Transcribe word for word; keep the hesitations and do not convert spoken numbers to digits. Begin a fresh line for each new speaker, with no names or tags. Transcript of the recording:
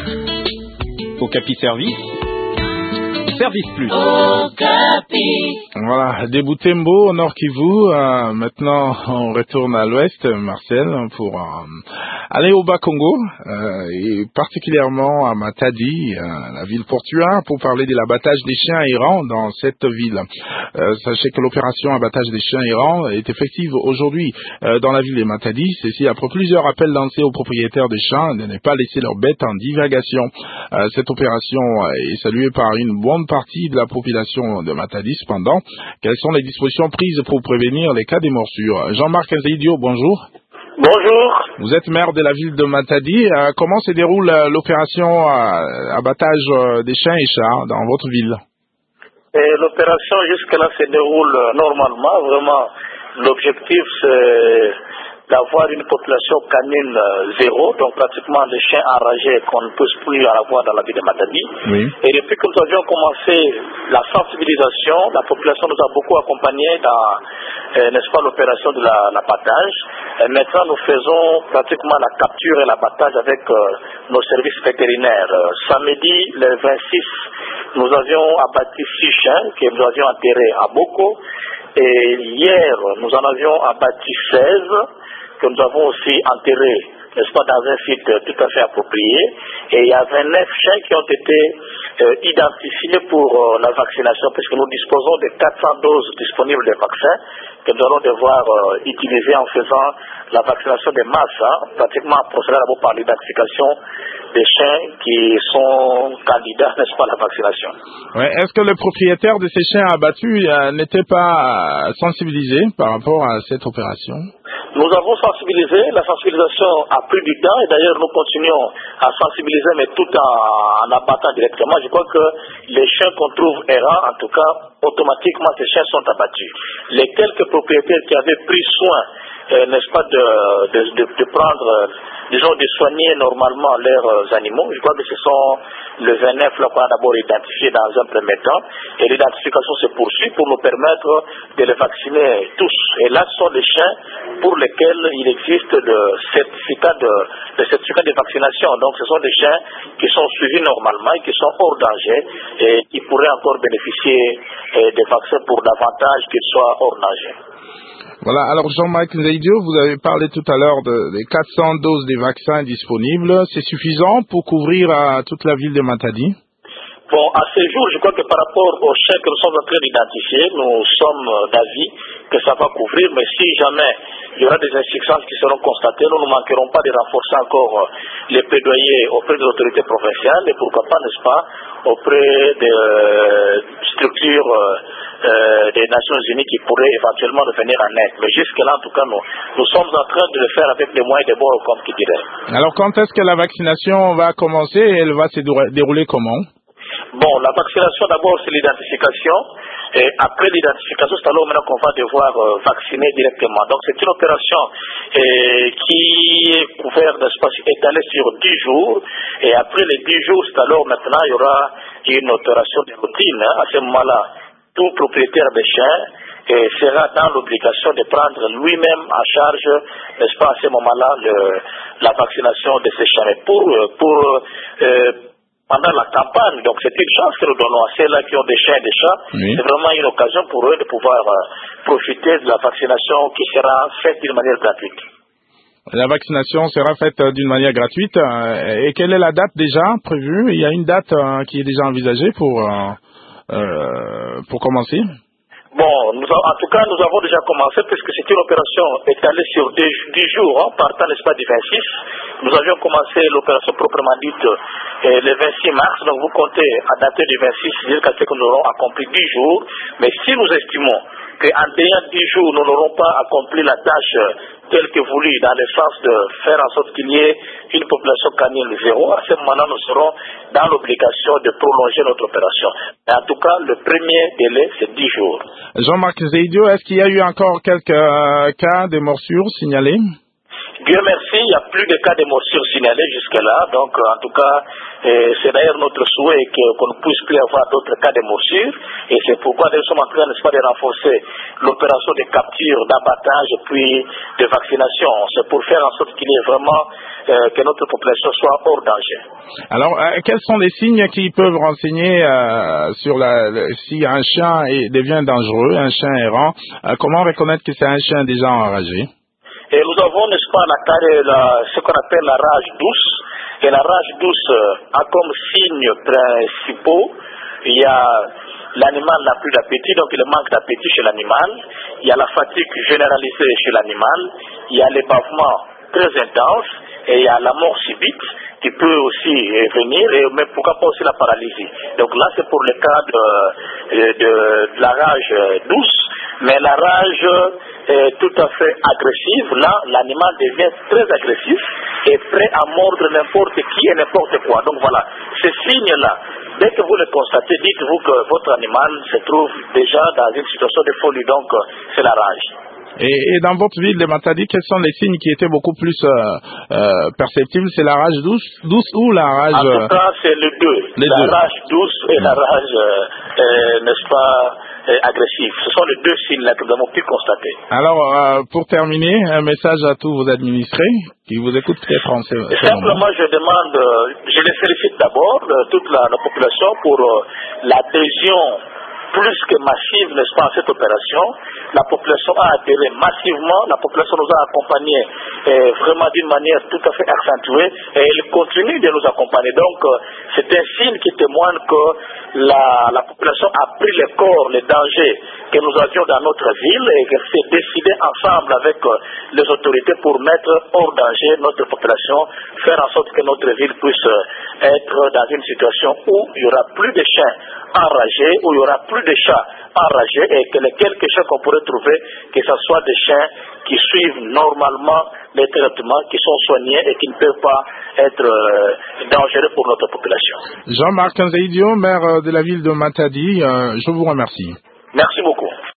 Okapi Service, Service Plus.
Okapi.
Voilà, des Butembo au Nord Kivu. Euh, maintenant, on retourne à l'ouest, Marcel, pour euh, aller au Bas-Congo, euh, et particulièrement à Matadi, euh, la ville portuaire, pour parler de l'abattage des chiens errants dans cette ville. Euh, sachez que l'opération abattage des chiens errants est effective aujourd'hui euh, dans la ville de Matadi. Ceci après plusieurs appels lancés aux propriétaires des chiens de ne pas laisser leurs bêtes en divagation. Euh, cette opération est saluée par une bonne partie de la population de Matadi. Cependant, quelles sont les dispositions prises pour prévenir les cas de morsures? Jean-Marc Nzeidio, bonjour.
Bonjour.
Vous êtes maire de la ville de Matadi. Euh, comment se déroule euh, l'opération euh, abattage euh, des chiens et chats dans votre ville?
L'opération jusque-là se déroule normalement. Vraiment, l'objectif c'est d'avoir une population canine zéro, donc pratiquement des chiens enragés qu'on ne peut plus avoir dans la ville de Matadi.
Oui.
Et depuis que nous avions commencé la sensibilisation, la population nous a beaucoup accompagnés dans, euh, n'est-ce pas, l'opération de la, l'abattage. Et maintenant, nous faisons pratiquement la capture et l'abattage avec euh, nos services vétérinaires. Euh, samedi, le vingt-six, nous avions abattu six chiens que nous avions enterrés à Boko. Et hier, nous en avions abattu seize que nous avons aussi enterrés, n'est-ce pas, dans un site tout à fait approprié. Et il y a vingt-neuf chiens qui ont été euh, identifiés pour euh, la vaccination, puisque nous disposons de quatre cents doses disponibles de vaccins que nous allons devoir euh, utiliser en faisant la vaccination des masses, hein, pratiquement procéder d'abord par l'identification des chiens qui sont candidats, n'est-ce pas, à la vaccination.
Ouais. Est-ce que le propriétaire de ces chiens abattus euh, n'était pas sensibilisé par rapport à cette opération?
Nous avons sensibilisé, la sensibilisation a pris du temps et d'ailleurs nous continuons à sensibiliser mais tout en, en abattant directement. Je crois que les chiens qu'on trouve errants, en tout cas, automatiquement ces chiens sont abattus. Les quelques propriétaires qui avaient pris soin, euh, n'est-ce pas, de, de, de, de prendre, euh, disons, de soigner normalement leurs euh, animaux, je crois que ce sont le vingt-neuf là qu'on a d'abord identifié dans un premier temps et l'identification se poursuit pour nous permettre de les vacciner tous. Et là, ce sont des chiens pour lesquels il existe le certificat de, le certificat de vaccination. Donc, ce sont des chiens qui sont suivis normalement et qui sont hors danger et qui pourraient encore bénéficier eh, des vaccins pour davantage qu'ils soient hors danger.
Voilà, alors Jean-Marc Nzeidio, vous avez parlé tout à l'heure de, des quatre cents doses des vaccins disponibles. C'est suffisant pour couvrir euh, toute la ville de Matadi?
Bon, à ce jour, je crois que par rapport aux chiens que nous sommes en train d'identifier, nous sommes d'avis que ça va couvrir, mais si jamais il y aura des insuffisances qui seront constatées, nous ne manquerons pas de renforcer encore les plaidoyers auprès des autorités provinciales et pourquoi pas, n'est-ce pas, auprès des euh, structures euh, des Nations Unies qui pourraient éventuellement nous venir en aide. Mais jusque-là, en tout cas, nous, nous sommes en train de le faire avec des moyens de bord, comme qui dirait.
Alors, quand est-ce que la vaccination va commencer et elle va se dérouler comment?
Bon, la vaccination d'abord c'est l'identification et après l'identification c'est alors maintenant qu'on va devoir euh, vacciner directement. Donc c'est une opération euh, qui est couverte d'espace étalé sur dix jours et après les dix jours c'est alors maintenant il y aura une opération de routine. Hein. À ce moment-là, tout propriétaire de chiens et sera dans l'obligation de prendre lui-même en charge, n'est-ce pas, à ce moment-là, le, la vaccination de ces chiens. Mais pour, pour euh, pendant la campagne, donc c'est une chance que nous donnons à ceux-là qui ont des chiens et des chats. Oui. C'est vraiment une occasion pour eux de pouvoir euh, profiter de la vaccination qui sera faite d'une manière gratuite.
La vaccination sera faite euh, d'une manière gratuite. Euh, et quelle est la date déjà prévue? Il y a une date euh, qui est déjà envisagée pour, euh, euh, pour commencer?
Bon, nous a, en tout cas, nous avons déjà commencé puisque c'est une opération étalée sur dix jours, hein, partant, n'est-ce pas, du vingt-six. Nous avions commencé l'opération proprement dite euh, le vingt-six mars, donc vous comptez à dater du vingt-six jusqu'à ce que nous aurons accompli dix jours. Mais si nous estimons qu'en ayant dix jours, nous n'aurons pas accompli la tâche telle que voulue, dans le sens de faire en sorte qu'il y ait une population canine zéro, à ce moment-là, nous serons dans l'obligation de prolonger notre opération. Mais en tout cas, le premier délai, c'est dix jours.
Jean-Marc Nzeidio, est-ce qu'il y a eu encore quelques euh, cas de morsures signalés?
Dieu merci, il n'y a plus de cas de morsure signalés jusque-là. Donc, en tout cas, euh, c'est d'ailleurs notre souhait que, qu'on ne puisse plus avoir d'autres cas de morsure. Et c'est pourquoi nous sommes en train, n'est-ce pas, de renforcer l'opération de capture, d'abattage et puis de vaccination. C'est pour faire en sorte qu'il y ait vraiment euh, que notre population soit hors danger.
Alors, euh, quels sont les signes qui peuvent renseigner euh, sur la, le, si un chien est, devient dangereux, un chien errant, euh, comment reconnaître que c'est un chien déjà enragé?
Et nous avons, n'est-ce pas, la, la, ce qu'on appelle la rage douce. Et la rage douce a comme signes principaux, il y a l'animal n'a plus d'appétit, donc il manque d'appétit chez l'animal. Il y a la fatigue généralisée chez l'animal. Il y a l'ébavement très intense. Et il y a la mort subite qui peut aussi venir, et même pourquoi pas aussi la paralysie. Donc là, c'est pour le cas de, de, de la rage douce. Mais la rage est tout à fait agressive. Là, l'animal devient très agressif et prêt à mordre n'importe qui et n'importe quoi. Donc voilà, ces signes-là, dès que vous les constatez, dites-vous que votre animal se trouve déjà dans une situation de folie. Donc, c'est la rage.
Et, et dans votre ville de Matadi, quels sont les signes qui étaient beaucoup plus euh, euh, perceptibles? C'est la rage douce, douce ou la rage...
En tout cas, c'est les deux.
Les
la
deux.
rage douce et mmh. la rage, euh, euh, n'est-ce pas, euh, agressive. Ce sont les deux signes-là que nous avons pu constater.
Alors, euh, pour terminer, un message à tous vos administrés qui vous écoutent peut-être en ce moment.
Simplement, je demande, euh, je les félicite d'abord, euh, toute la, la population, pour euh, l'adhésion plus que massive, n'est-ce pas, à cette opération. La population a adhéré massivement, la population nous a accompagnés eh, vraiment d'une manière tout à fait accentuée et elle continue de nous accompagner. Donc, euh, c'est un signe qui témoigne que la, la population a pris le corps, les dangers que nous avions dans notre ville et qu'elle s'est décidée ensemble avec euh, les autorités pour mettre hors danger notre population, faire en sorte que notre ville puisse euh, être dans une situation où il n'y aura plus de chiens enragés, où il n'y aura plus de chats enragés et que les quelques chiens qu'on pourrait trouver, que ce soit des chiens qui suivent normalement les traitements, qui sont soignés et qui ne peuvent pas être euh, dangereux pour notre population.
Jean-Marc Nzeidio, maire de la ville de Matadi, euh, je vous remercie.
Merci beaucoup.